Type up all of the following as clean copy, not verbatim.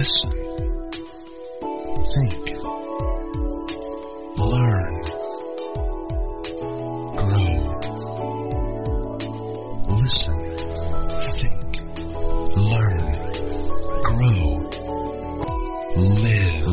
Listen. Think. Learn. Grow. Listen. Think. Learn. Grow. Live.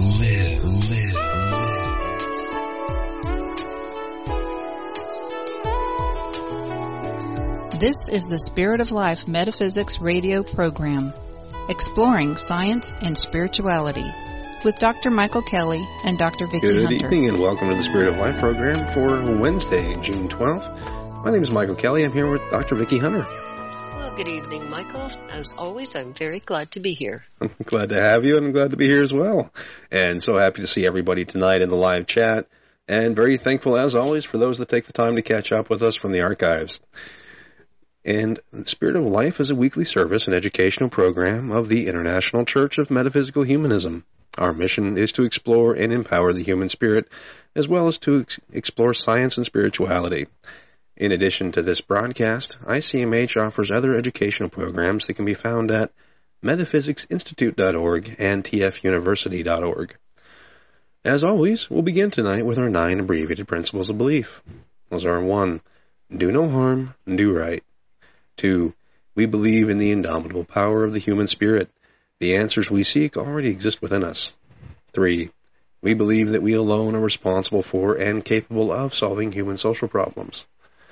This is the Spirit of Life Metaphysics radio program, exploring science and spirituality, with Dr. Michael Kelly and Dr. Vicki Hunter. Good evening and welcome to the Spirit of Life program for Wednesday, June 12th. My name is Michael Kelly. I'm here with Dr. Vicki Hunter. Well, good evening, Michael. As always, I'm very glad to be here. I'm glad to have you, and I'm glad to be here as well. And so happy to see everybody tonight in the live chat, and very thankful, as always, for those that take the time to catch up with us from the archives. And Spirit of Life is a weekly service and educational program of the International Church of Metaphysical Humanism. Our mission is to explore and empower the human spirit, as well as to explore science and spirituality. In addition to this broadcast, ICMH offers other educational programs that can be found at metaphysicsinstitute.org and tfuniversity.org. As always, we'll begin tonight with our 9 abbreviated principles of belief. Those are 1. Do no harm, do right. 2. We believe in the indomitable power of the human spirit. The answers we seek already exist within us. 3. We believe that we alone are responsible for and capable of solving human social problems.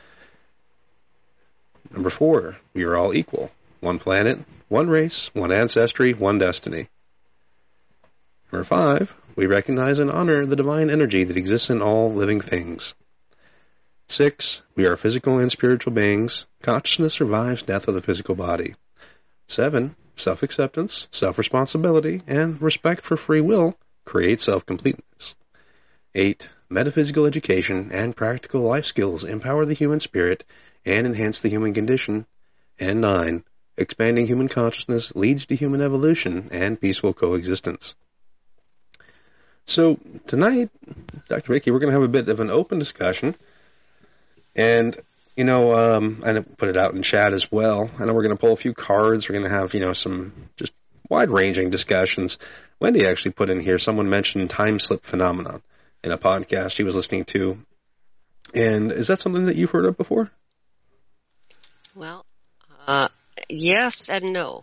4. We are all equal. 1 planet, 1 race, 1 ancestry, 1 destiny. 5. We recognize and honor the divine energy that exists in all living things. 6. We are physical and spiritual beings. Consciousness survives death of the physical body. 7. Self-acceptance, self-responsibility, and respect for free will create self-completeness. 8. Metaphysical education and practical life skills empower the human spirit and enhance the human condition. And 9. Expanding human consciousness leads to human evolution and peaceful coexistence. So tonight, Dr. Vicki, we're going to have a bit of an open discussion. And, I put it out in chat as well. I know we're going to pull a few cards. We're going to have, some just wide-ranging discussions. Wendy actually put in here, someone mentioned time slip phenomenon in a podcast she was listening to. And is that something that you've heard of before? Well, yes and no.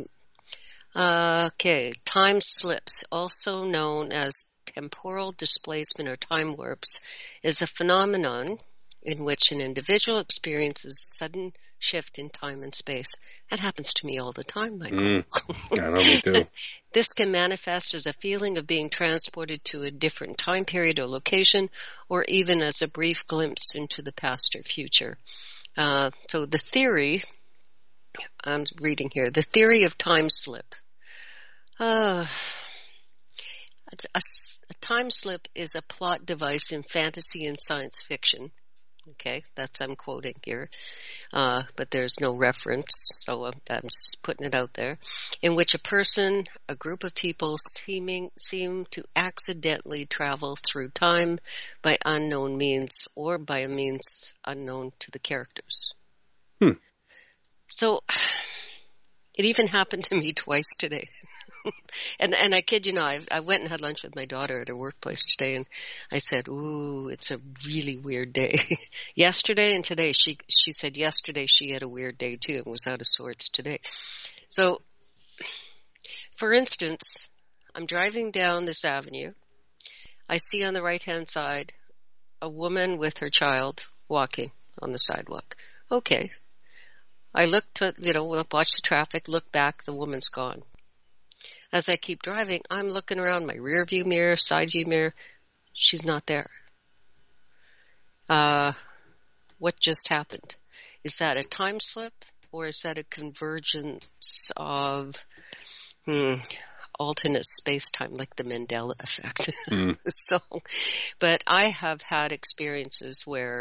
Time slips, also known as temporal displacement or time warps, is a phenomenon in which an individual experiences sudden shift in time and space. That happens to me all the time, Michael. I know, me too. This can manifest as a feeling of being transported to a different time period or location, or even as a brief glimpse into the past or future. So the theory, I'm reading here, the theory of time slip. A time slip is a plot device in fantasy and science fiction. Okay, I'm quoting here, but there's no reference, so I'm just putting it out there, in which a person, a group of people seem to accidentally travel through time by unknown means or by a means unknown to the characters. So, it even happened to me twice today. And I kid you not, I went and had lunch with my daughter at her workplace today, and I said, ooh, it's a really weird day. Yesterday and today, she said yesterday she had a weird day too and was out of sorts today. So, for instance, I'm driving down this avenue. I see on the right-hand side a woman with her child walking on the sidewalk. Okay. I looked at, watch the traffic, look back, the woman's gone. As I keep driving, I'm looking around my rear view mirror, side view mirror. She's not there. What just happened? Is that a time slip, or is that a convergence of alternate space-time, like the Mandela effect? But I have had experiences where,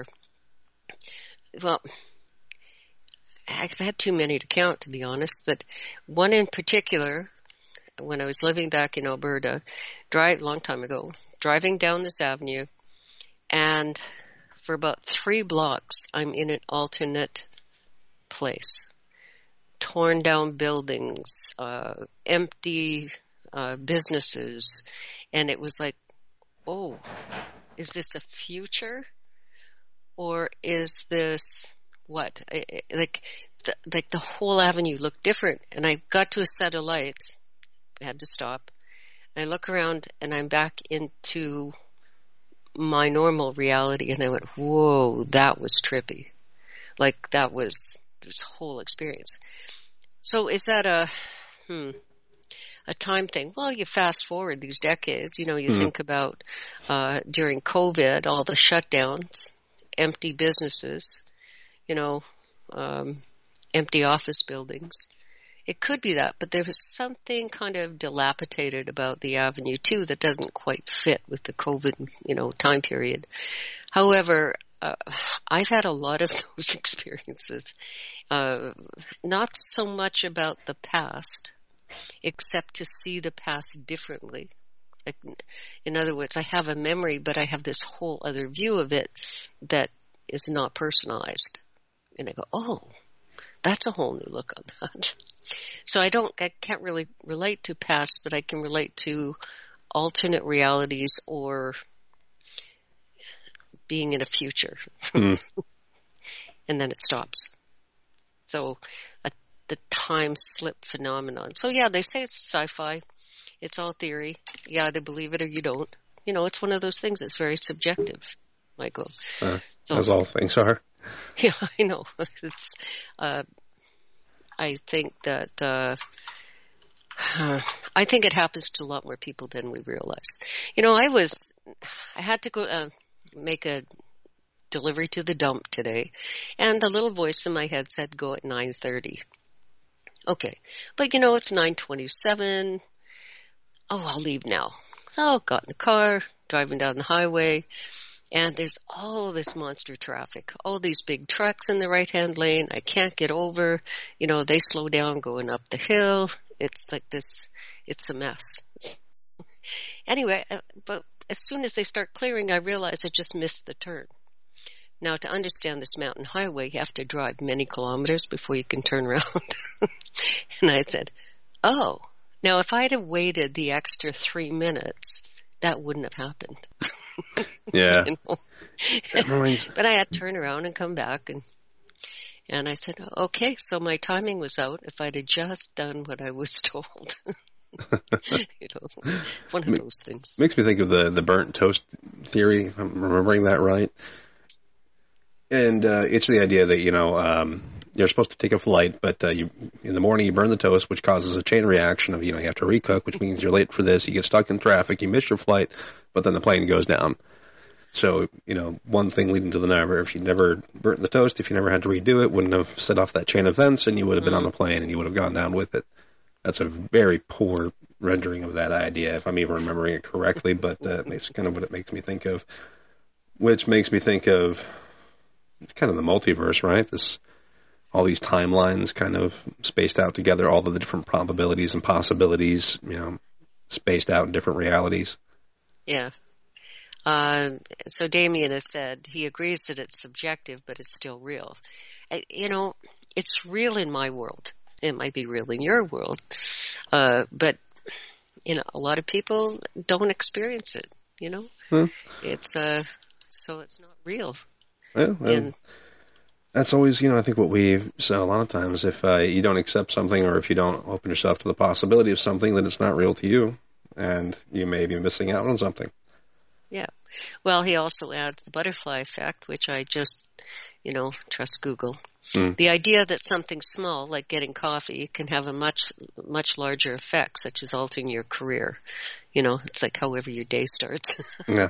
I've had too many to count, to be honest, but one in particular, when I was living back in Alberta, long time ago, driving down this avenue, and for about 3 blocks, I'm in an alternate place. Torn down buildings, empty businesses. And it was like, oh, is this a future? Or is this what? Like the whole avenue looked different. And I got to a set of lights. I had to stop. I look around and I'm back into my normal reality. And I went, whoa, that was trippy. Like that was this whole experience. So is that a time thing? Well, you fast forward these decades, you think about during COVID, all the shutdowns, empty businesses, empty office buildings. It could be that, but there was something kind of dilapidated about the avenue too that doesn't quite fit with the COVID, time period. However, I've had a lot of those experiences, not so much about the past, except to see the past differently. Like, in other words, I have a memory, but I have this whole other view of it that is not personalized. And I go, oh, that's a whole new look on that. So I can't really relate to past, but I can relate to alternate realities or being in a future. And then it stops. So the time slip phenomenon. So yeah, they say it's sci-fi. It's all theory. You either believe it or you don't. It's one of those things that's very subjective, Michael. As all things are. Yeah, I know. It's, I think that, I think it happens to a lot more people than we realize. I had to go, make a delivery to the dump today, and the little voice in my head said go at 9:30. Okay. But it's 9:27. Oh, I'll leave now. Oh, got in the car, driving down the highway, and there's all this monster traffic. All these big trucks in the right-hand lane. I can't get over. They slow down going up the hill. It's like this, it's a mess. Anyway, but as soon as they start clearing, I realize I just missed the turn. Now, to understand this mountain highway, you have to drive many kilometers before you can turn around. And I said, oh, now if I'd have waited the extra 3 minutes, that wouldn't have happened. Yeah. But I had to turn around and come back, and I said, okay, so my timing was out if I'd have just done what I was told. One of those things. Makes me think of the burnt toast theory, if I'm remembering that right. And it's the idea that, you're supposed to take a flight, but in the morning you burn the toast, which causes a chain reaction of, you have to recook, which means you're late for this, you get stuck in traffic, you miss your flight, but then the plane goes down. So, one thing leading to the other. If you never burnt the toast, if you never had to redo it, wouldn't have set off that chain of events, and you would have been on the plane, and you would have gone down with it. That's a very poor rendering of that idea, if I'm even remembering it correctly, but it's kind of what it makes me think of. Which makes me think of kind of the multiverse, right? All these timelines kind of spaced out together, all of the different probabilities and possibilities, spaced out in different realities. Yeah. So Damien has said he agrees that it's subjective, but it's still real. It's real in my world. It might be real in your world. But, a lot of people don't experience it, It's, so it's not real. Well, that's always, I think what we've said a lot of times, if you don't accept something or if you don't open yourself to the possibility of something, then it's not real to you, and you may be missing out on something. Yeah. Well, he also adds the butterfly effect, which I just, trust Google. The idea that something small, like getting coffee, can have a much, much larger effect, such as altering your career. It's like however your day starts. Yeah.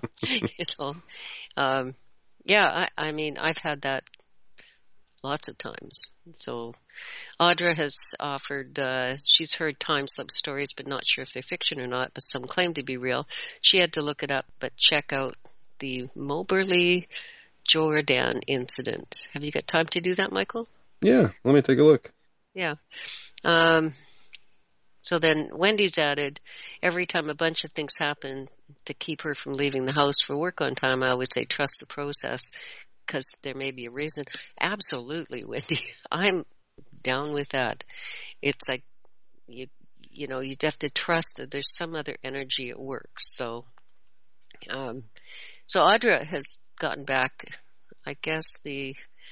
I mean, I've had that lots of times. So Audra has offered, she's heard time slip stories, but not sure if they're fiction or not, but some claim to be real. She had to look it up, but check out the Moberly Jordan incident. Have you got time to do that, Michael? Yeah, let me take a look. Yeah. So then Wendy's added, every time a bunch of things happen to keep her from leaving the house for work on time, I always say trust the process because there may be a reason. Absolutely, Wendy. I'm down with that. It's like you have to trust that there's some other energy at work. So Audra has gotten back, I guess, the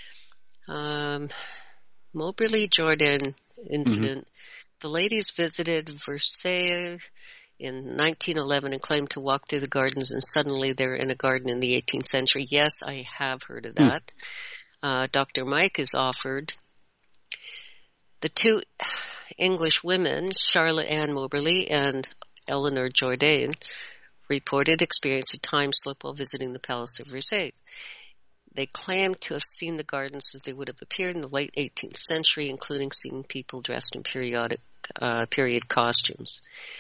Moberly Jordan incident. Mm-hmm. The ladies visited Versailles in 1911 and claimed to walk through the gardens, and suddenly they're in a garden in the 18th century. Yes, I have heard of that. Dr. Mike is offered. The two English women, Charlotte Ann Moberly and Eleanor Jourdain, reported experience of time slip while visiting the Palace of Versailles. They claimed to have seen the gardens as they would have appeared in the late 18th century, including seeing people dressed in period costumes.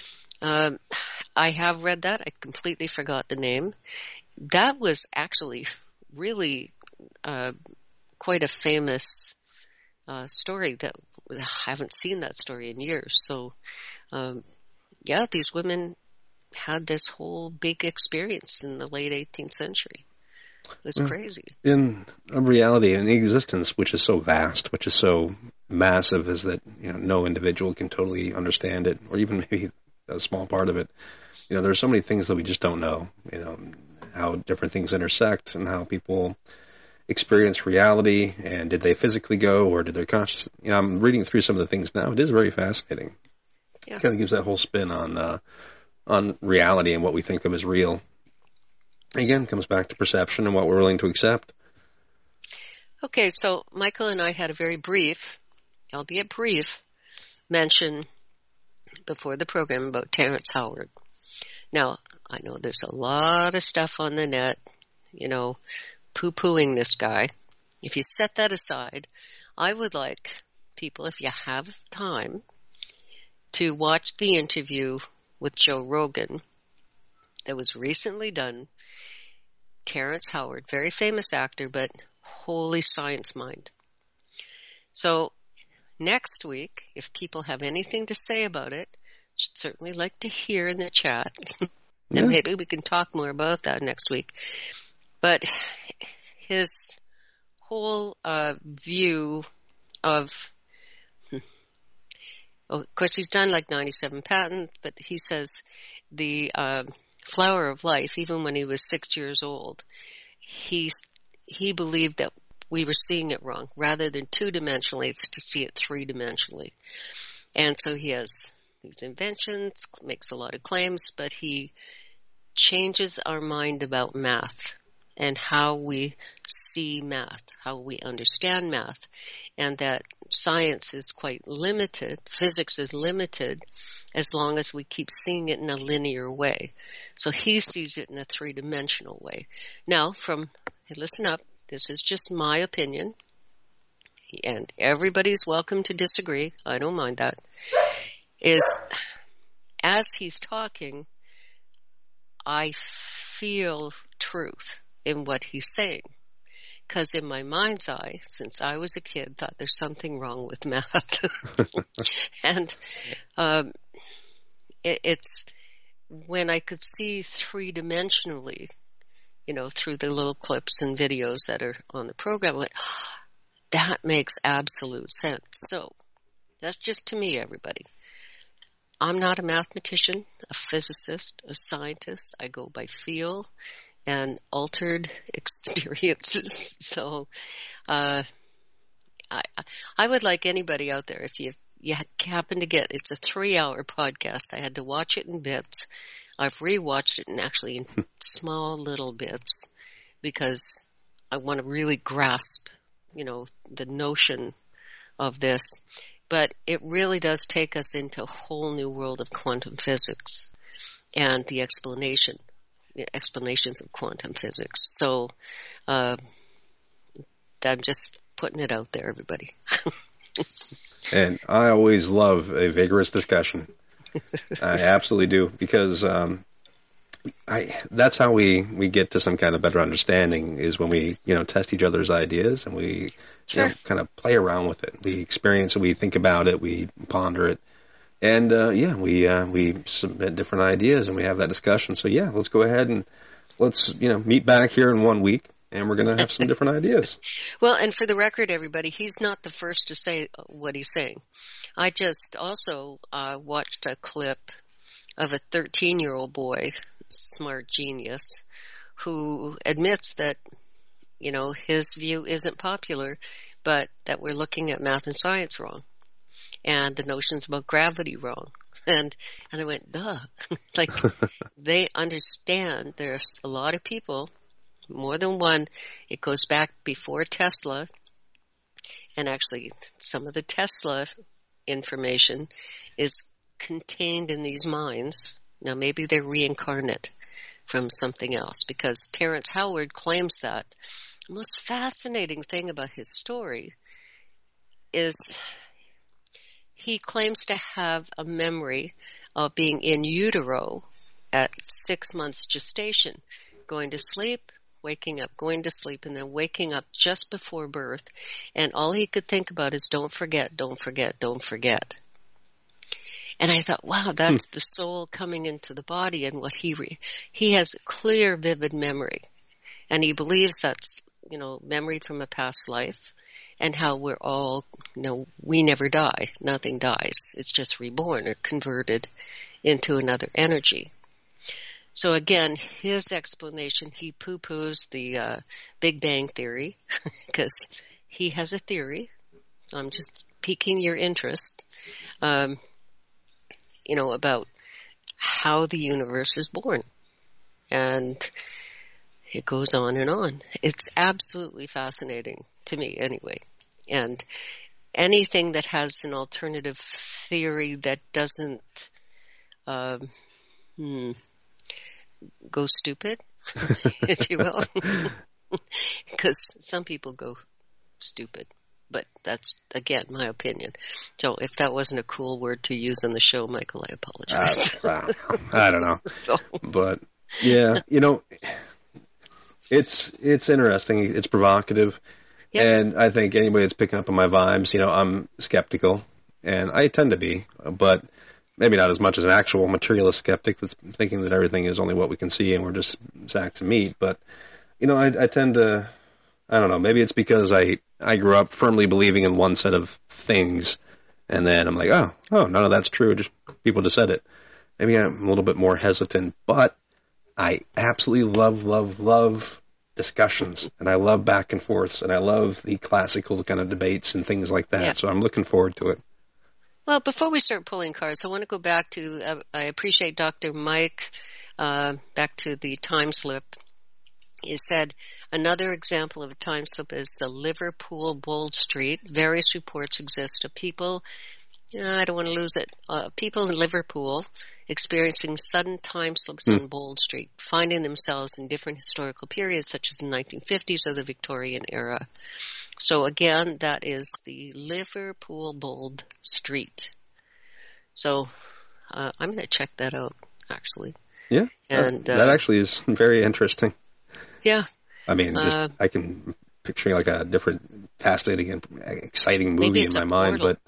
I have read that. I completely forgot the name. That was actually really quite a famous story. That I haven't seen that story in years. So, these women had this whole big experience in the late 18th century. It was crazy. In a reality, in existence, which is so vast, which is so massive, is that no individual can totally understand it, or even maybe a small part of it. There's so many things that we just don't know. How different things intersect and how people experience reality, and did they physically go, or did their conscious? I'm reading through some of the things now. It is very fascinating. Yeah. It kind of gives that whole spin on reality and what we think of as real. Again, it comes back to perception and what we're willing to accept. Okay, so Michael and I had a very brief, albeit brief, mention before the program about Terrence Howard. Now, I know there's a lot of stuff on the net, poo-pooing this guy. If you set that aside, I would like people, if you have time, to watch the interview with Joe Rogan that was recently done. Terrence Howard, very famous actor, but holy science mind. So next week, if people have anything to say about it, should certainly like to hear in the chat. And maybe we can talk more about that next week. But his whole view of course, he's done like 97 patents, but he says the flower of life, even when he was 6 years old, he believed that we were seeing it wrong. Rather than two-dimensionally, it's to see it three-dimensionally. And so he has these inventions, makes a lot of claims, but he changes our mind about math and how we see math, how we understand math, and that science is quite limited, physics is limited, as long as we keep seeing it in a linear way. So he sees it in a three-dimensional way. Now, listen up, this is just my opinion, and everybody's welcome to disagree, I don't mind that, is as he's talking, I feel truth in what he's saying. Because in my mind's eye, since I was a kid, thought there's something wrong with math. And it's when I could see three-dimensionally, through the little clips and videos that are on the program, I went, that makes absolute sense. So that's just to me, everybody. I'm not a mathematician, a physicist, a scientist. I go by feel and altered experiences. So I would like anybody out there, if you happen to get, it's a 3-hour podcast. I had to watch it in bits. I've rewatched it actually in small little bits because I want to really grasp, the notion of this. But it really does take us into a whole new world of quantum physics and the explanations of quantum physics. So I'm just putting it out there, everybody. And I always love a vigorous discussion. I absolutely do, because that's how we get to some kind of better understanding, is when we test each other's ideas and we kind of play around with it. We experience it, we think about it, we ponder it. And, we submit different ideas and we have that discussion. So, let's go ahead and let's, meet back here in 1 week and we're going to have some different ideas. Well, and for the record, everybody, he's not the first to say what he's saying. I just also watched a clip of a 13-year-old boy, smart genius, who admits that, his view isn't popular, but that we're looking at math and science wrong, and the notions about gravity wrong. And I went, duh. Like, they understand there's a lot of people, more than one. It goes back before Tesla, and actually some of the Tesla information is contained in these minds. Now, maybe they're reincarnate from something else, because Terrence Howard claims that. The most fascinating thing about his story is he claims to have a memory of being in utero at 6 months gestation, going to sleep, waking up, going to sleep, and then waking up just before birth. And all he could think about is don't forget, don't forget, don't forget. And I thought, wow, that's the soul coming into the body, and what he has a clear, vivid memory. And he believes that's, memory from a past life, and how we're all, we never die. Nothing dies. It's just reborn or converted into another energy. So again, his explanation, he poo-poos the Big Bang Theory, because he has a theory. I'm just piquing your interest, about how the universe is born. And it goes on and on. It's absolutely fascinating to me anyway. And anything that has an alternative theory that doesn't go stupid, if you will, because some people go stupid. But that's, again, my opinion. So if that wasn't a cool word to use on the show, Michael, I apologize. I don't know. But, yeah, it's interesting. It's provocative. Yep. And I think anybody that's picking up on my vibes, I'm skeptical. And I tend to be. But maybe not as much as an actual materialist skeptic that's thinking that everything is only what we can see and we're just sacks of meat. But, I tend to, I don't know, maybe it's because I grew up firmly believing in one set of things, and then I'm like, oh, none of that's true. Just people just said it. Maybe I'm a little bit more hesitant, but I absolutely love discussions, and I love back and forths, and I love the classical kind of debates and things like that. Yeah. So I'm looking forward to it. Well, before we start pulling cards, I want to go back to, I appreciate Dr. Mike, back to the time slip. He said, another example of a time slip is the Liverpool Bold Street. Various reports exist of people, I don't want to lose it, people in Liverpool experiencing sudden time slips on Bold Street, finding themselves in different historical periods such as the 1950s or the Victorian era. So again, that is the Liverpool Bold Street. So I'm going to check that out, actually. Yeah, and that actually is very interesting. Yeah. I mean, I can picture like a different, fascinating and exciting movie in my mind, but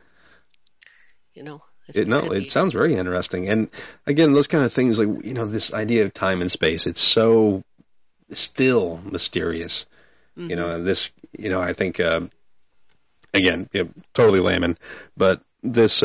it sounds very interesting. And again, those kind of things, like this idea of time and space, it's so still mysterious. Mm-hmm. And this, I think again, totally layman, but this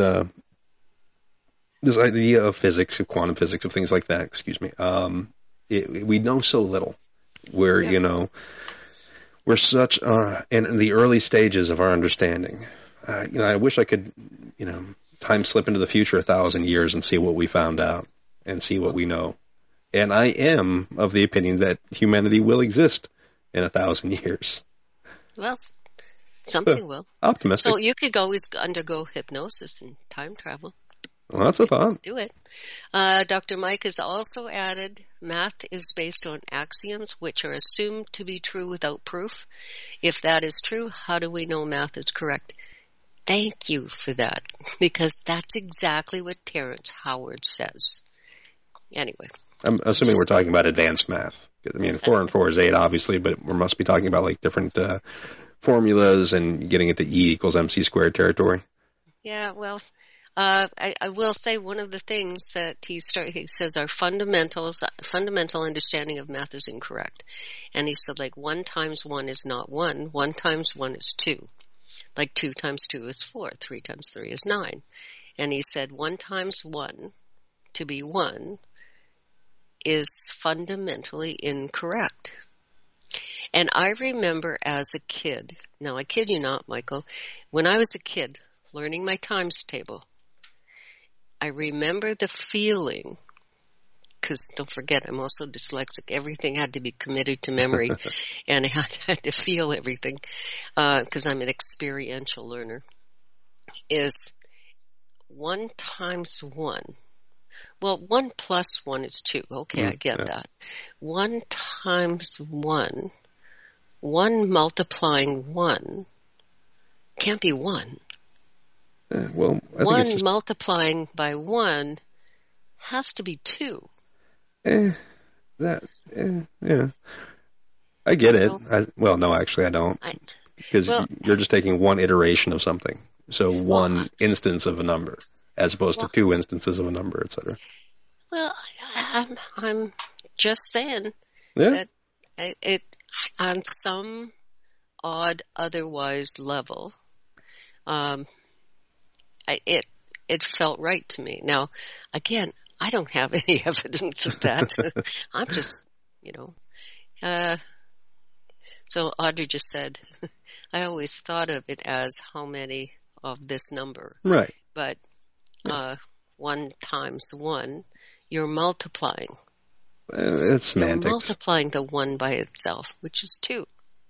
idea of physics, of quantum physics, of things like that. Excuse me. We know so little. We're, we're such in the early stages of our understanding. I wish I could, time slip into the future 1,000 years and see what we found out and see what we know. And I am of the opinion that humanity will exist in 1,000 years. Well, something will. Optimistic. So you could always undergo hypnosis and time travel. Well, that's a thought. Do it. Dr. Mike has also added, math is based on axioms which are assumed to be true without proof. If that is true, how do we know math is correct? Thank you for that, because that's exactly what Terrence Howard says. Anyway. I'm assuming we're talking about advanced math. I mean, 4 and 4 is 8, obviously, but we must be talking about like different formulas and getting into E equals MC squared territory. Yeah, well, I will say one of the things that he says our fundamental understanding of math is incorrect. And he said, like, 1 times 1 is not 1. 1 times 1 is 2. Like 2 times 2 is 4, 3 times 3 is 9. And he said 1 times 1 to be 1 is fundamentally incorrect. And I remember as a kid, now I kid you not, Michael, when I was a kid learning my times table, I remember the feeling, because don't forget, I'm also dyslexic. Everything had to be committed to memory, and I had to feel everything, because I'm an experiential learner, is 1 times 1. Well, 1 plus 1 is 2. Okay, I get that. 1 times 1, 1 multiplying 1 can't be 1. Well, I 1 think multiplying by 1 has to be 2. yeah. I get it. Well, no, actually I don't. Because you're just taking one iteration of something. So one instance of a number, as opposed to 2 instances of a number, etc. Well, I'm just saying that it on some odd otherwise level, it felt right to me. Now, again, I don't have any evidence of that. I'm just, so Audrey just said, I always thought of it as how many of this number. Right. But 1 times 1, you're multiplying. It's semantics. You're multiplying the 1 by itself, which is 2.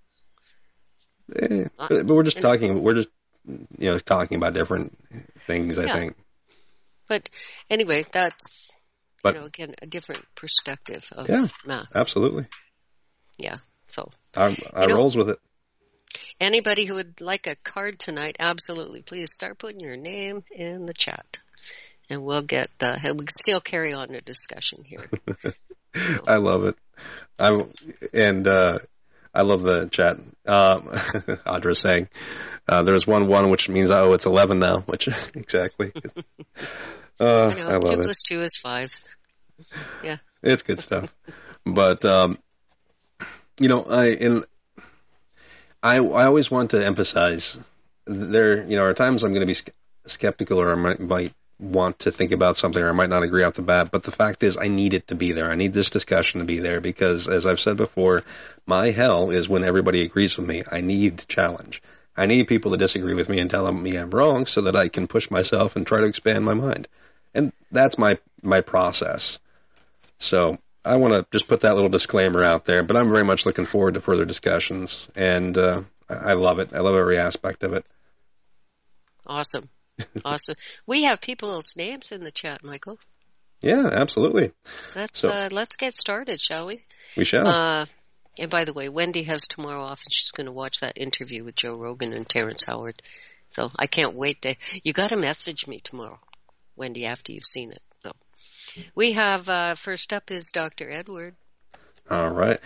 But we're just talking about different things, I think. But anyway, that's, again, a different perspective of math. Absolutely. Yeah, so. I rolls with it. Anybody who would like a card tonight, absolutely, please start putting your name in the chat. And we'll get we can still carry on the discussion here. I love it. I love the chat. Audra's saying, there's 1, which means, it's 11 now, which, exactly. I love 2 it. 2 plus 2 is 5. Yeah. It's good stuff. But, I always want to emphasize there, are times I'm going to be skeptical, or I might want to think about something, or I might not agree off the bat, but the fact is I need it to be there. I need this discussion to be there because, as I've said before, my hell is when everybody agrees with me. I need challenge. I need people to disagree with me and tell me I'm wrong so that I can push myself and try to expand my mind. And that's my process. So I want to just put that little disclaimer out there, but I'm very much looking forward to further discussions, and I love it. I love every aspect of it. Awesome. Awesome. We have people's names in the chat, Michael. Yeah, absolutely. Let's get started, shall we? We shall. And by the way, Wendy has tomorrow off, and she's going to watch that interview with Joe Rogan and Terrence Howard. So I can't wait you got to message me tomorrow, Wendy, after you've seen it. So we have, first up is Dr. Edward. All right.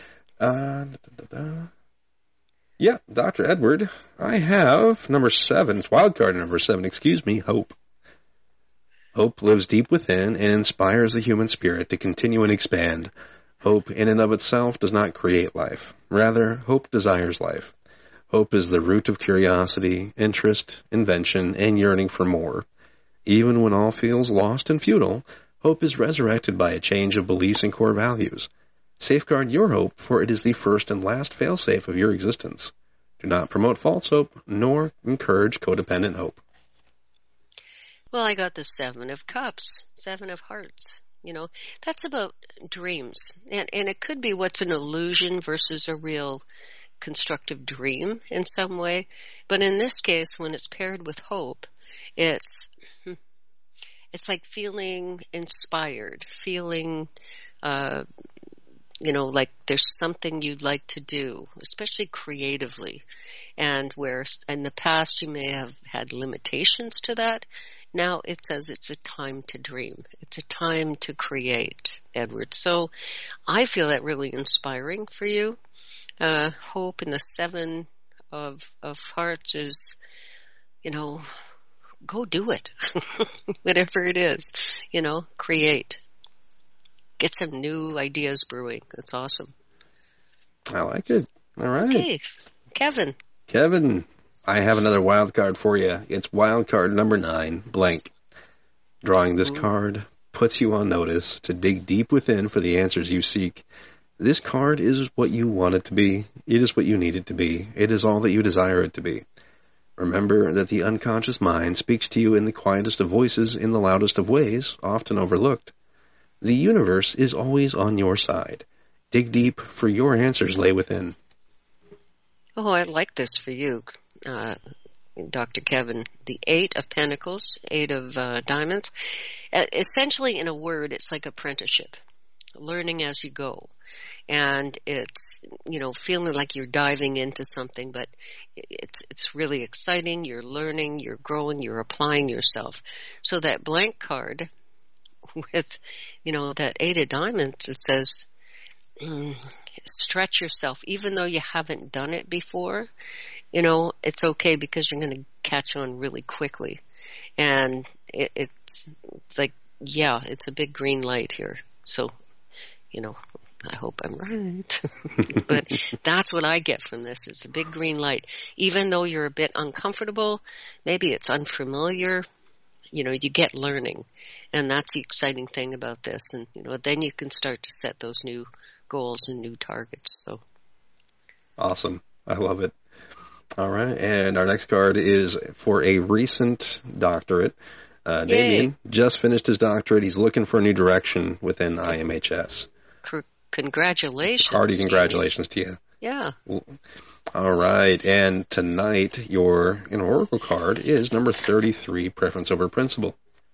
Yeah, Dr. Edward. I have number 7. It's wildcard number 7. Hope. Hope lives deep within and inspires the human spirit to continue and expand. Hope in and of itself does not create life. Rather, hope desires life. Hope is the root of curiosity, interest, invention, and yearning for more. Even when all feels lost and futile, hope is resurrected by a change of beliefs and core values. Safeguard your hope, for it is the first and last failsafe of your existence. Do not promote false hope, nor encourage codependent hope. Well, I got the 7 of Cups, 7 of Hearts. That's about dreams. And it could be what's an illusion versus a real constructive dream in some way. But in this case, when it's paired with hope, it's like feeling inspired, feeling, like there's something you'd like to do, especially creatively. And where in the past you may have had limitations to that, now it says it's a time to dream. It's a time to create, Edward. So I feel that really inspiring for you. Hope in the 7 of Hearts is, go do it. Whatever it is, create. Get some new ideas brewing. That's awesome. I like it. All right. Okay. Kevin. I have another wild card for you. It's wild card number 9, blank. Drawing this card puts you on notice to dig deep within for the answers you seek. This card is what you want it to be. It is what you need it to be. It is all that you desire it to be. Remember that the unconscious mind speaks to you in the quietest of voices, in the loudest of ways, often overlooked. The universe is always on your side. Dig deep, for your answers lay within. Oh, I like this for you, Dr. Kevin. The 8 of Pentacles, 8 of Diamonds. Essentially, in a word, it's like apprenticeship, learning as you go. And it's, feeling like you're diving into something, but it's really exciting. You're learning, you're growing, you're applying yourself. So that blank card with, that 8 of Diamonds, it says, stretch yourself. Even though you haven't done it before, it's okay because you're going to catch on really quickly. And it's like, yeah, it's a big green light here. So, I hope I'm right. But that's what I get from this. It's a big green light. Even though you're a bit uncomfortable, maybe it's unfamiliar, you get learning. And that's the exciting thing about this. And, then you can start to set those new goals and new targets. So awesome. I love it. All right. And our next card is for a recent doctorate. Damien just finished his doctorate. He's looking for a new direction within IMHS. Congratulations. Hearty congratulations to you. Yeah. All right. And tonight, your oracle card is number 33, Preference Over Principle.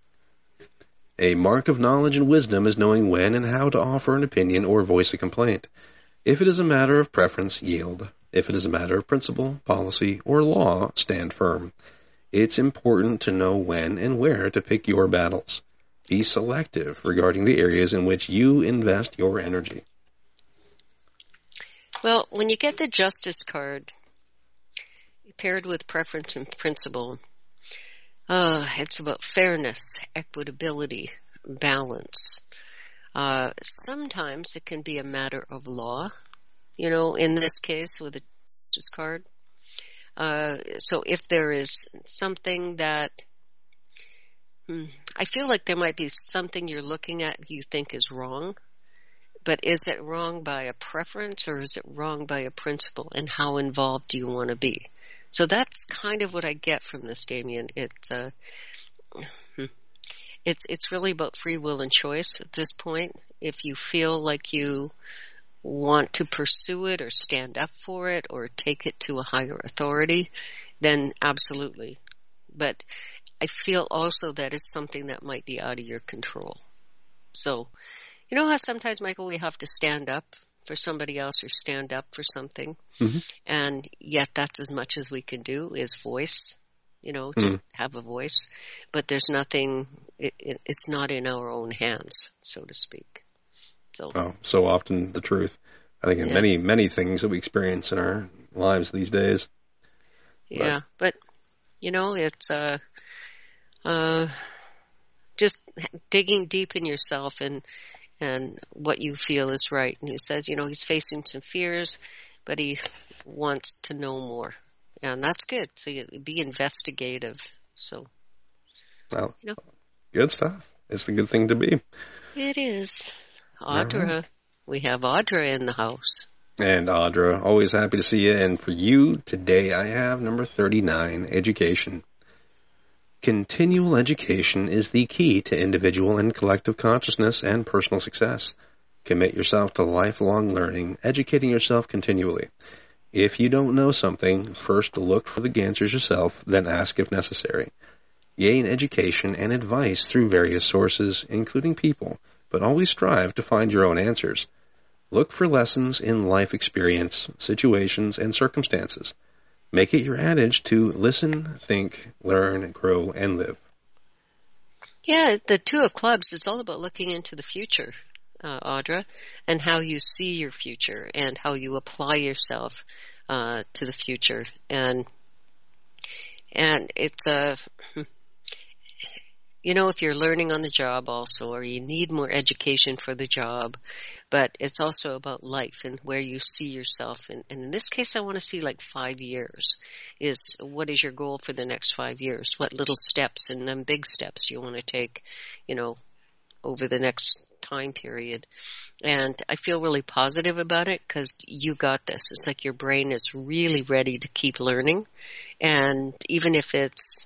A mark of knowledge and wisdom is knowing when and how to offer an opinion or voice a complaint. If it is a matter of preference, yield. If it is a matter of principle, policy, or law, stand firm. It's important to know when and where to pick your battles. Be selective regarding the areas in which you invest your energy. Well, when you get the Justice card paired with preference and principle, it's about fairness, equitability, balance. Sometimes it can be a matter of law, in this case with the Justice card. So if there is something that I feel like there might be something you're looking at you think is wrong, but is it wrong by a preference or is it wrong by a principle, and how involved do you want to be? So that's kind of what I get from this, Damien. It's really about free will and choice at this point. If you feel like you want to pursue it or stand up for it or take it to a higher authority, then absolutely. But I feel also that it's something that might be out of your control. So, you know how sometimes, Michael, we have to stand up for somebody else or stand up for something, and yet that's as much as we can do is voice, just have a voice. But there's nothing, it's not in our own hands, so to speak. So often the truth. I think in many, many things that we experience in our lives these days. Yeah, but it's just digging deep in yourself and what you feel is right. And he says, he's facing some fears, but he wants to know more. And that's good. So you be investigative. So, well, good stuff. It's the good thing to be. It is. Audra. We have Audra in the house. And Audra, always happy to see you. And for you, today I have number 39, education. Continual education is the key to individual and collective consciousness and personal success. Commit yourself to lifelong learning, educating yourself continually. If you don't know something, first look for the answers yourself, then ask if necessary. Gain education and advice through various sources, including people, but always strive to find your own answers. Look for lessons in life experience, situations, and circumstances. Make it your adage to listen, think, learn, grow, and live. Yeah, the 2 of Clubs is all about looking into the future, Audra, and how you see your future and how you apply yourself to the future. And it's if you're learning on the job also, or you need more education for the job, but it's also about life and where you see yourself. And in this case, I want to see like 5 years. What is your goal for the next 5 years? What little steps and then big steps you want to take, over the next time period. And I feel really positive about it because you got this. It's like your brain is really ready to keep learning. And even if it's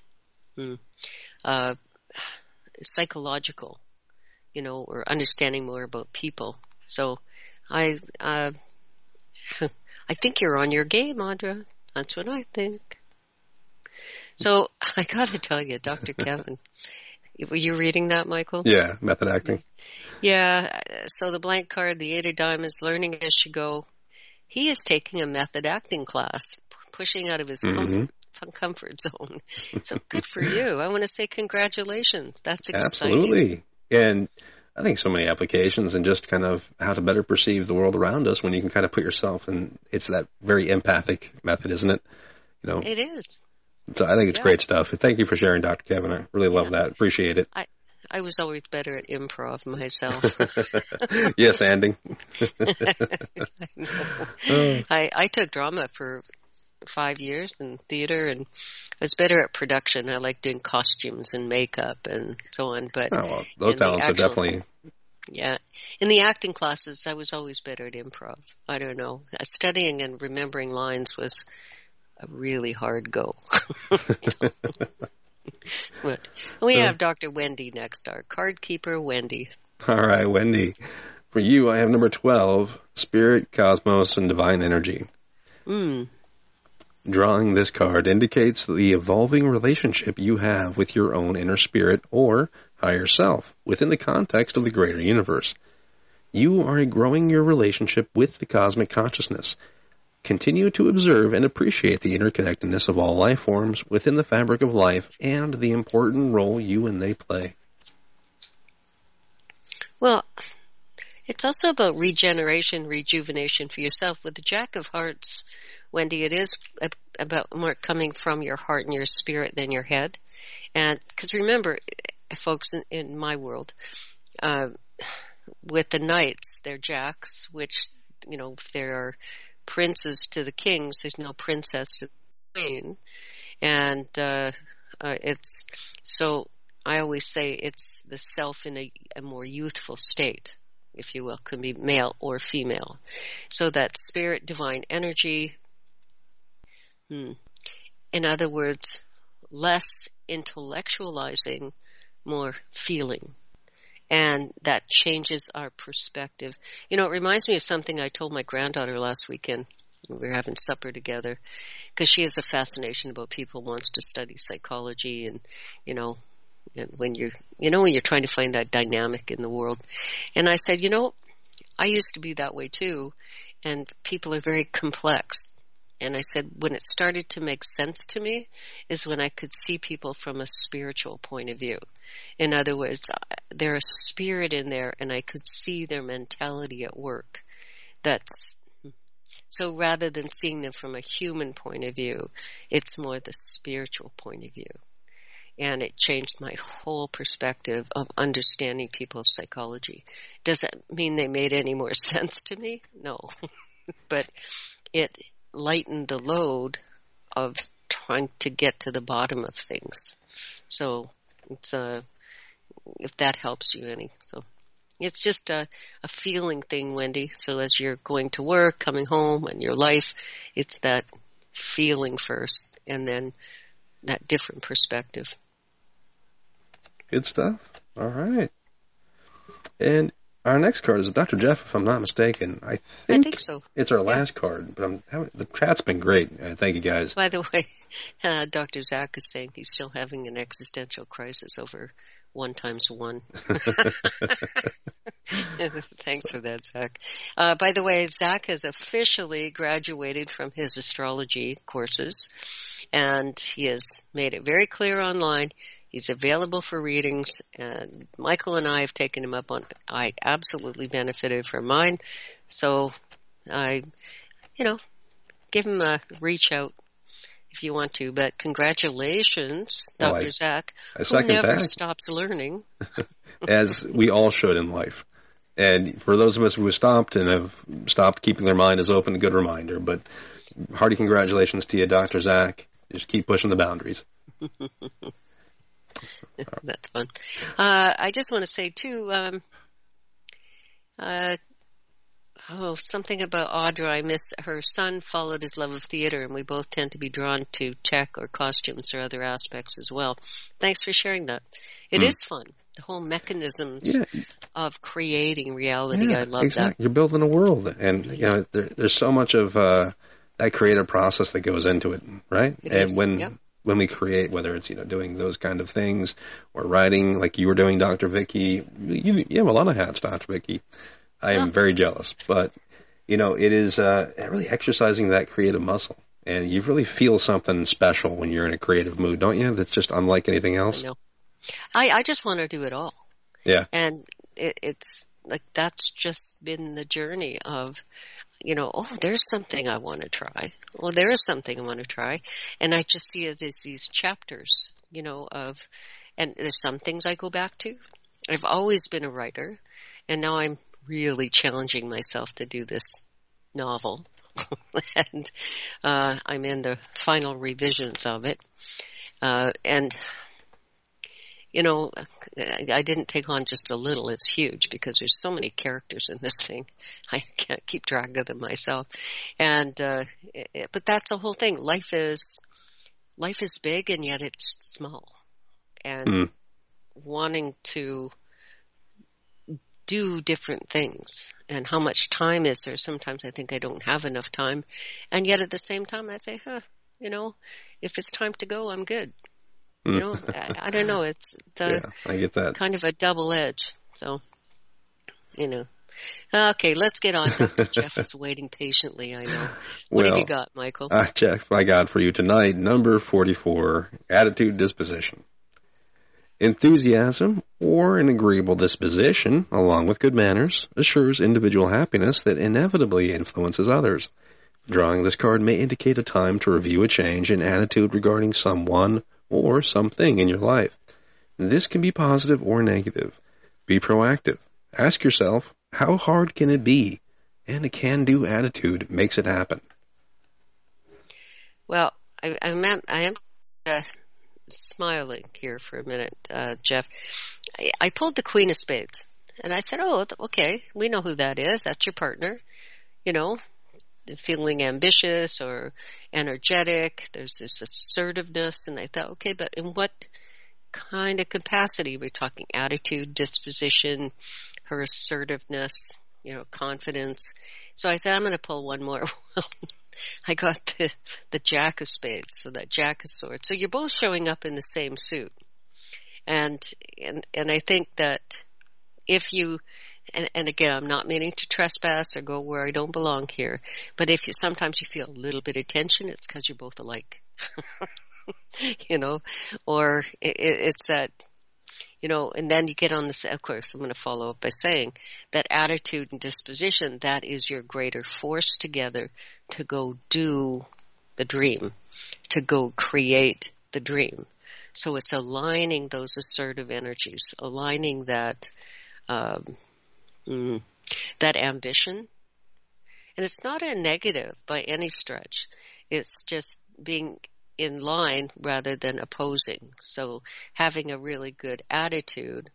psychological, or understanding more about people. So I think you're on your game, Audra. That's what I think. So I got to tell you, Dr. Kevin, were you reading that, Michael? Yeah, method acting. Yeah, so the blank card, the 8 of diamonds, learning as you go. He is taking a method acting class, pushing out of his comfort zone. So good for you. I want to say congratulations. That's exciting. Absolutely. And I think so many applications and just kind of how to better perceive the world around us when you can kind of put yourself in. It's that very empathic method, isn't it? It is. So I think it's great stuff. Thank you for sharing, Dr. Kevin. I really love that. Appreciate it. I was always better at improv myself. Yes, Andy. I took drama for 5 years in theater, and I was better at production. I like doing costumes and makeup and so on. But those talents are definitely. Yeah. In the acting classes, I was always better at improv. I don't know. Studying and remembering lines was a really hard go. But we have Dr. Wendy next, our card keeper, Wendy. All right, Wendy. For you, I have number 12, Spirit, Cosmos, and Divine Energy. Drawing this card indicates the evolving relationship you have with your own inner spirit or higher self within the context of the greater universe. You are growing your relationship with the cosmic consciousness. Continue to observe and appreciate the interconnectedness of all life forms within the fabric of life and the important role you and they play. Well, it's also about regeneration, rejuvenation for yourself. With the Jack of Hearts, Wendy, it is about more coming from your heart and your spirit than your head. And because remember, folks, in my world, with the knights, they're jacks, which, if there are princes to the kings, there's no princess to the queen. And it's so I always say it's the self in a more youthful state, if you will, can be male or female. So that spirit, divine energy, in other words, less intellectualizing, more feeling. And that changes our perspective. It reminds me of something I told my granddaughter last weekend. We were having supper together because she has a fascination about people, wants to study psychology and, and when you're trying to find that dynamic in the world. And I said, I used to be that way too. And people are very complex. And I said, when it started to make sense to me is when I could see people from a spiritual point of view. In other words, there's a spirit in there, and I could see their mentality at work. So rather than seeing them from a human point of view, it's more the spiritual point of view. And it changed my whole perspective of understanding people's psychology. Does that mean they made any more sense to me? No. But it lightened the load of trying to get to the bottom of things. So it's if that helps you any. So it's just a feeling thing, Wendy. So as you're going to work, coming home, and your life, it's that feeling first, and then that different perspective. Good stuff. All right. And our next card is Dr. Jeff, if I'm not mistaken. I think so. It's our last card, but the chat's been great. Thank you, guys. By the way, Dr. Zach is saying he's still having an existential crisis over 1 times 1. Thanks for that, Zach. By the way, Zach has officially graduated from his astrology courses, and he has made it very clear online. He's available for readings, and Michael and I have taken him up on. I absolutely benefited from mine, so I, give him a reach out if you want to, but congratulations, Dr. Zach, who never stops learning. As we all should in life. And for those of us who have stopped and have stopped keeping their mind as open, a good reminder. But hearty congratulations to you, Dr. Zach. Just keep pushing the boundaries. That's fun. I just want to say, too, something about Audra. I miss her son followed his love of theater, and we both tend to be drawn to tech or costumes or other aspects as well. Thanks for sharing that. It is fun. The whole mechanisms of creating reality. I love that. You're building a world, and there's so much of that creative process that goes into it, right? When we create, whether it's doing those kind of things or writing, like you were doing, Dr. Vicky, you have a lot of hats, Dr. Vicky. I am very jealous, but it is really exercising that creative muscle, and you really feel something special when you're in a creative mood, don't you? That's just unlike anything else. I know. I just want to do it all. Yeah. And it's like that's just been the journey of, there's something I want to try. Well, there is something I want to try. And I just see it as these chapters, and there's some things I go back to. I've always been a writer, and now I'm really challenging myself to do this novel. And I'm in the final revisions of it. And I didn't take on just a little. It's huge because there's so many characters in this thing. I can't keep track of them myself. And but that's the whole thing. Life is big, and yet it's small. And wanting to do different things. And how much time is there? Sometimes I think I don't have enough time. And yet at the same time I say, if it's time to go, I'm good. I don't know. It's I get that. Kind of a double edge. So, Okay, let's get on. Dr. Jeff is waiting patiently, I know. What have you got, Michael? Jeff, I got for you tonight, number 44, attitude disposition. Enthusiasm or an agreeable disposition, along with good manners, assures individual happiness that inevitably influences others. Drawing this card may indicate a time to review a change in attitude regarding someone or something in your life. This can be positive or negative. Be proactive. Ask yourself, how hard can it be? And a can-do attitude makes it happen. Well, I am smiling here for a minute, Jeff. I pulled the Queen of Spades, and I said, okay, we know who that is. That's your partner. Feeling ambitious or energetic. There's this assertiveness, and I thought, okay, but in what kind of capacity? We're talking attitude, disposition, her assertiveness, confidence. So I said, I'm going to pull one more. I got the Jack of Spades, so that Jack of Swords. So you're both showing up in the same suit, and I think that if you And again, I'm not meaning to trespass or go where I don't belong here. But if sometimes you feel a little bit of tension, it's because you're both alike. Or it's that, and then you get on this, of course, I'm going to follow up by saying that attitude and disposition, that is your greater force together to go do the dream, to go create the dream. So it's aligning those assertive energies, aligning that, that ambition. And it's not a negative by any stretch. It's just being in line rather than opposing. So having a really good attitude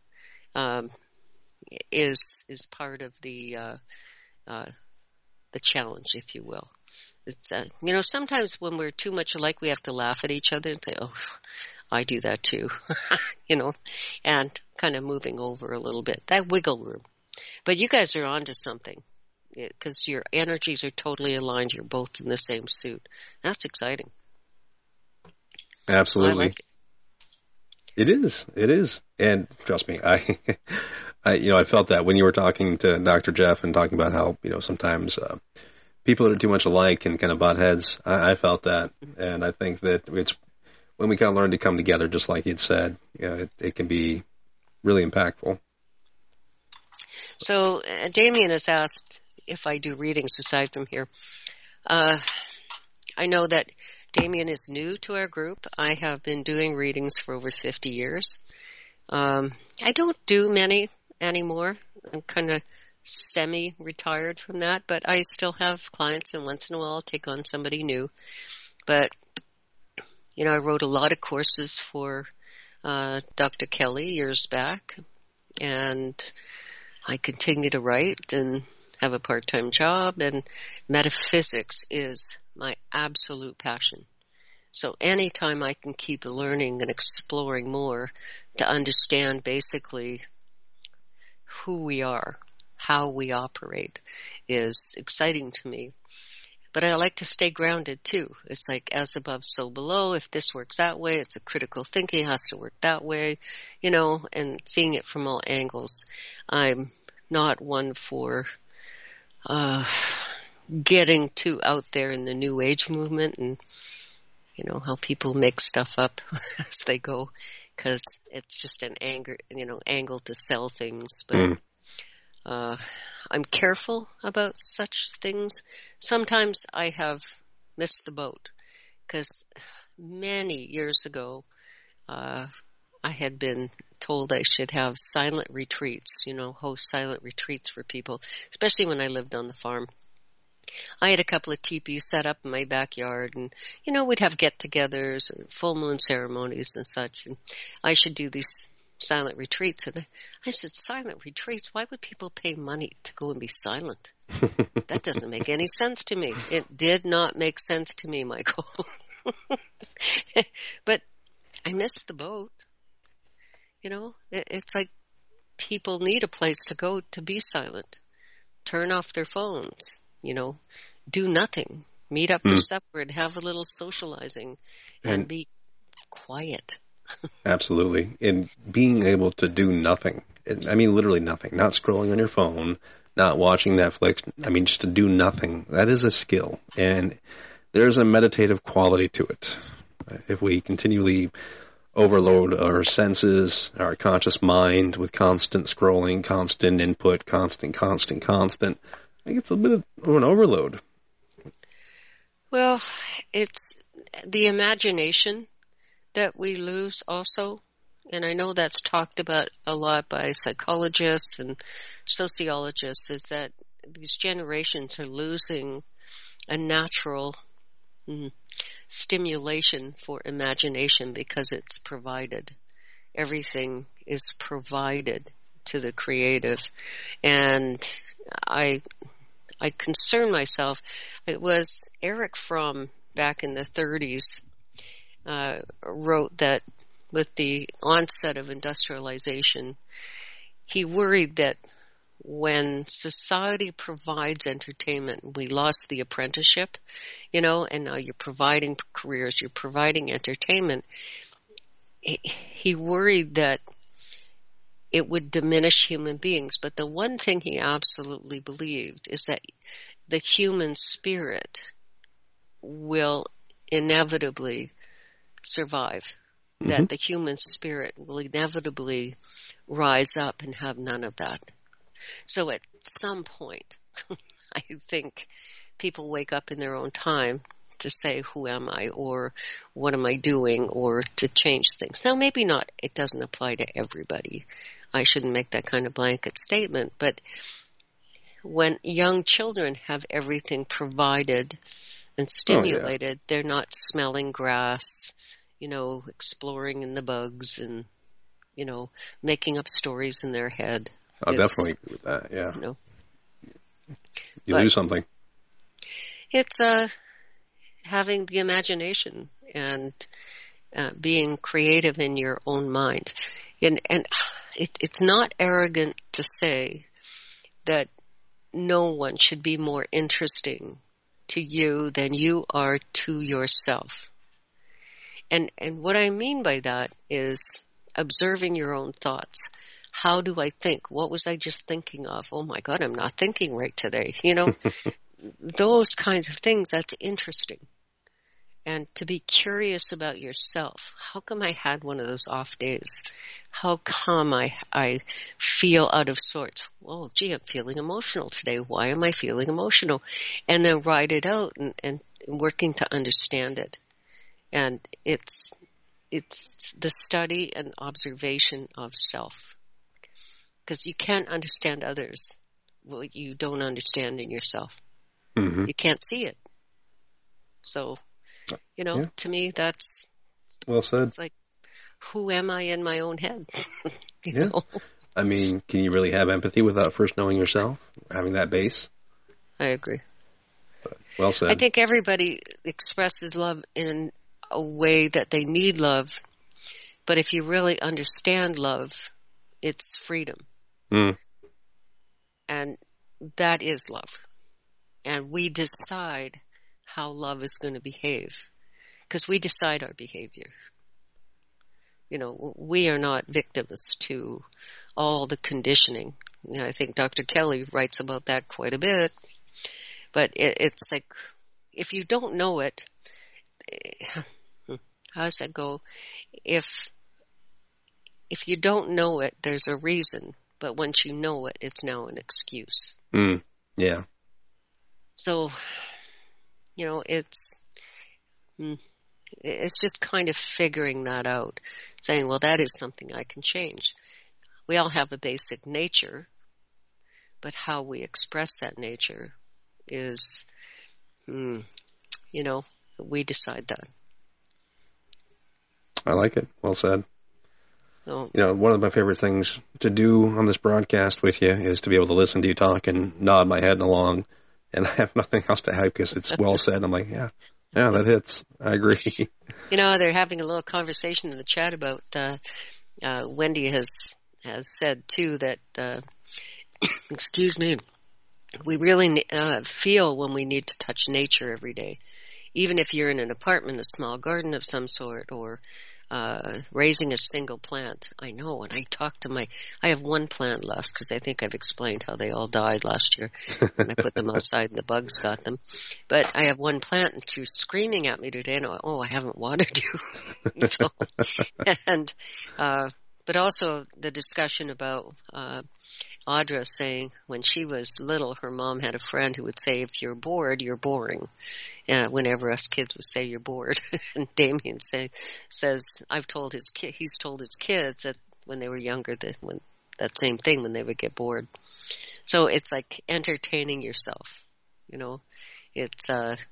is part of the challenge, if you will. It's sometimes when we're too much alike, we have to laugh at each other and say, "Oh, I do that too," and kind of moving over a little bit, that wiggle room. But you guys are onto something because your energies are totally aligned. You're both in the same suit. That's exciting. Absolutely. I like it. It is. And trust me, I felt that when you were talking to Dr. Jeff and talking about how, sometimes people that are too much alike can kind of butt heads. I felt that. And I think that it's when we kind of learn to come together, just like you'd said, it can be really impactful. So Damien has asked if I do readings aside from here. I know that Damien is new to our group. I have been doing readings for over 50 years. I don't do many anymore. I'm kind of semi-retired from that, but I still have clients, and once in a while I'll take on somebody new. But, I wrote a lot of courses for Dr. Kelly years back, and I continue to write and have a part-time job, and metaphysics is my absolute passion. So anytime I can keep learning and exploring more to understand basically who we are, how we operate, is exciting to me. But I like to stay grounded too. It's like as above, so below. If this works that way, it's a critical thinking, it has to work that way, and seeing it from all angles. I'm not one for getting too out there in the New Age movement and, how people make stuff up as they go, because it's just an angle to sell things. But I'm careful about such things. Sometimes I have missed the boat, because many years ago, I had been told I should have silent retreats, host silent retreats for people, especially when I lived on the farm. I had a couple of teepees set up in my backyard, and, we'd have get-togethers and full moon ceremonies and such, and I should do these silent retreats. And I said, silent retreats? Why would people pay money to go and be silent? That doesn't make any sense to me. It did not make sense to me, Michael. But I missed the boat. It's like people need a place to go to be silent. Turn off their phones, do nothing. Meet up for supper and have a little socializing and be quiet. Absolutely. And being able to do nothing. Literally nothing. Not scrolling on your phone, not watching Netflix. Just to do nothing. That is a skill. And there's a meditative quality to it. If we continually overload our senses, our conscious mind with constant scrolling, constant input, constant, I think it's a bit of an overload. Well, it's the imagination that we lose also. And I know that's talked about a lot by psychologists and sociologists, is that these generations are losing a natural stimulation for imagination because it's provided. Everything is provided to the creative. And I concern myself. It was Erich Fromm back in the 30s wrote that with the onset of industrialization, he worried that when society provides entertainment, we lost the apprenticeship, and now you're providing careers, you're providing entertainment. He worried that it would diminish human beings. But the one thing he absolutely believed is that the human spirit will inevitably survive, that the human spirit will inevitably rise up and have none of that. So at some point, I think people wake up in their own time to say, who am I, or what am I doing, or to change things. Now, maybe not, it doesn't apply to everybody. I shouldn't make that kind of blanket statement, but when young children have everything provided and stimulated, they're not smelling grass, exploring in the bugs and, making up stories in their head. I'll definitely agree with that, yeah. You lose something. It's having the imagination and being creative in your own mind. And it's not arrogant to say that no one should be more interesting to you than you are to yourself. And what I mean by that is observing your own thoughts. How do I think? What was I just thinking of? Oh my God, I'm not thinking right today. Those kinds of things, that's interesting. And to be curious about yourself. How come I had one of those off days? How come I feel out of sorts? Oh, gee, I'm feeling emotional today. Why am I feeling emotional? And then write it out and working to understand it. And it's the study and observation of self. Because you can't understand others what you don't understand in yourself. Mm-hmm. You can't see it. So, to me, that's well said. It's like, who am I in my own head? you Yeah. know? I mean, can you really have empathy without first knowing yourself, having that base? I agree. But, well said. I think everybody expresses love in a way that they need love. But if you really understand love, it's freedom. Mm. And that is love. And we decide how love is going to behave. Because we decide our behavior. We are not victims to all the conditioning. I think Dr. Kelly writes about that quite a bit. But it's like, if you don't know it, how does that go? If you don't know it, there's a reason. But once you know it, it's now an excuse. Mm. Yeah. So, it's just kind of figuring that out, saying, well, that is something I can change. We all have a basic nature, but how we express that nature is, we decide that. I like it. Well said. So, one of my favorite things to do on this broadcast with you is to be able to listen to you talk and nod my head along, and I have nothing else to add because it's well said. I'm like, yeah, that hits. I agree. They're having a little conversation in the chat about, Wendy has said too that, excuse me, we really feel when we need to touch nature every day. Even if you're in an apartment, a small garden of some sort, or raising a single plant. I know when I talk to I have one plant left because I think I've explained how they all died last year when I put them outside and the bugs got them. But I have one plant and she was screaming at me today and I haven't watered you. So, and, but also the discussion about, Audra saying when she was little, her mom had a friend who would say, if you're bored, you're boring. Whenever us kids would say you're bored. And Damien says, he's told his kids that when they were younger, that same thing when they would get bored. So it's like entertaining yourself, it's,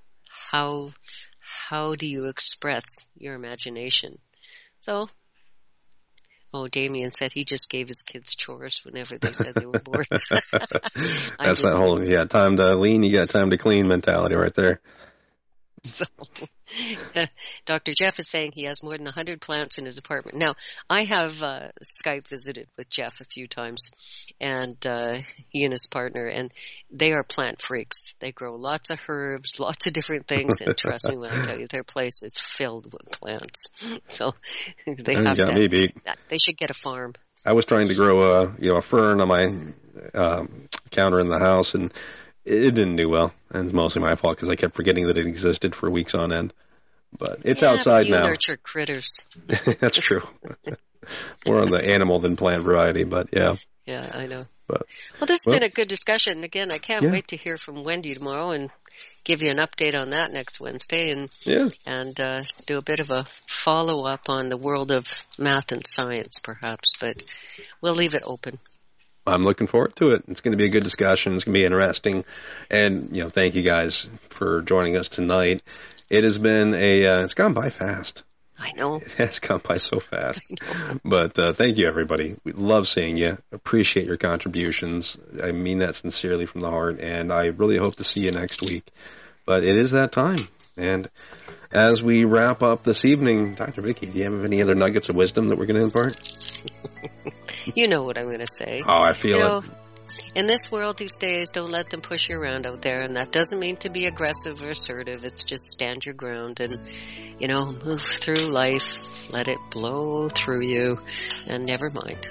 how do you express your imagination? So, Damien said he just gave his kids chores whenever they said they were bored. That's that whole, time to lean, you got time to clean mentality right there. So, Dr. Jeff is saying he has more than 100 plants in his apartment. Now, I have Skype visited with Jeff a few times, and he and his partner, and they are plant freaks. They grow lots of herbs, lots of different things, and trust me when I tell you, their place is filled with plants. So they have got me beat. They should get a farm. I was trying to grow a fern on my counter in the house, and it didn't do well, and it's mostly my fault because I kept forgetting that it existed for weeks on end. But it's outside now. You nurture critters. That's true. More on the animal than plant variety, but yeah. Yeah, I know. Well, this has been a good discussion. Again, I can't wait to hear from Wendy tomorrow and give you an update on that next Wednesday and do a bit of a follow-up on the world of math and science, perhaps. But we'll leave it open. I'm looking forward to it. It's going to be a good discussion. It's going to be interesting. And, thank you guys for joining us tonight. It has been it's gone by fast. I know. It has gone by so fast. But thank you, everybody. We love seeing you. Appreciate your contributions. I mean that sincerely from the heart. And I really hope to see you next week. But it is that time. And as we wrap up this evening, Dr. Vicki, do you have any other nuggets of wisdom that we're going to impart? You know what I'm going to say. Oh, I feel it. In this world these days, don't let them push you around out there. And that doesn't mean to be aggressive or assertive. It's just stand your ground and, move through life. Let it blow through you and never mind.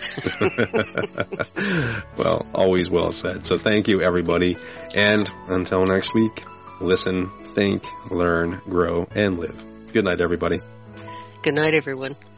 Well, always well said. So thank you, everybody. And until next week, listen, think, learn, grow, and live. Good night, everybody. Good night, everyone.